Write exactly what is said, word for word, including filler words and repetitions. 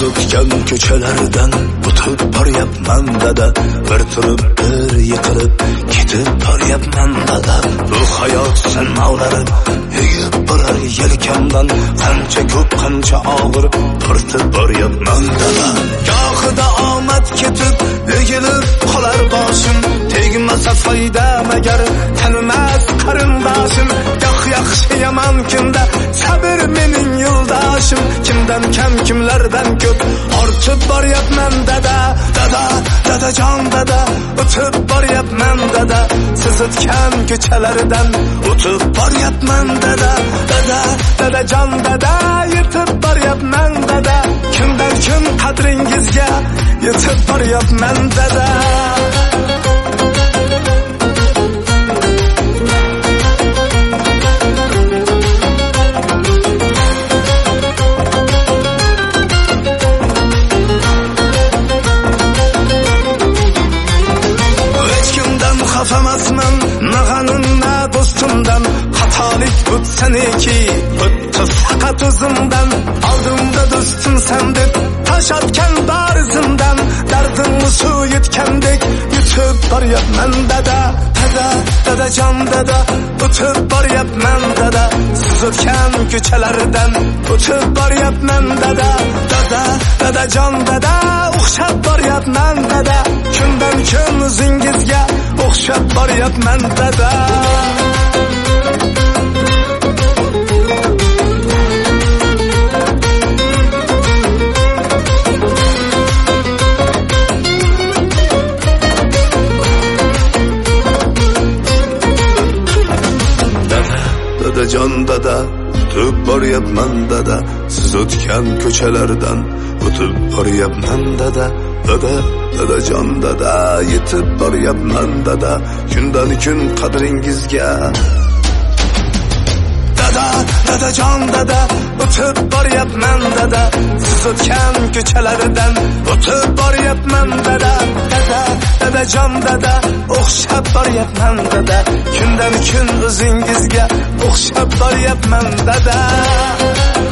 siz o'tgan ko'chalardan o'tib boryapman dada, bir turib bir yiqilib ketib boryapman dada. Bu hayot sinovlari egib borar yelkamdan, qancha ko'p qancha og'ir tortib boryapman dada. Gohida omad ketib egilib qolar boshim, tegmasa foyda magar tanimas qarindoshim. Goh yaxshi yomon kunda sabr mening yo'ldoshim, kimdan kam kimlardan ko'p ortib boryapman dada. Dada, dadajon dada, o'tib boryapman dada, siz o'tgan ko'chalardan o'tib boryapman dada. Dada, dadajon dada, yetib boryapman dada, kundan kun qadringizga yetib boryapman dada. Xafamasman nag'anim na do'stimdan, xatolik o'tsaniki o'tdi faqat o'zimdan. Oldimda do'stim san deb tosh otgan bor izimdan, dardimni suv yetgandek yutib boryapman dada. Dada, dadajon dada, o'tib boryapman dada, siz o'tgan ko'chalardan o'tib boryapman dada. Dada, dadajon dada, o'xshab boryapman dada, kundan kun o'zingizga o'xshab boryapman dada. Dadajon dada, o'tib boryapman dada, siz o'tgan ko'chalardan o'tib boryapman dada. Dada, dadajon dada, yetib boryapman dada, kundan kun qadringizga. Dada, dadajon dada, o'tib boryapman dada, siz o'tgan ko'chalardan o'tib boryapman dada. Dada, dadajon dada, o'xshab boryapman dada, kundan kun o'zingizga o'xshab boryapman dada.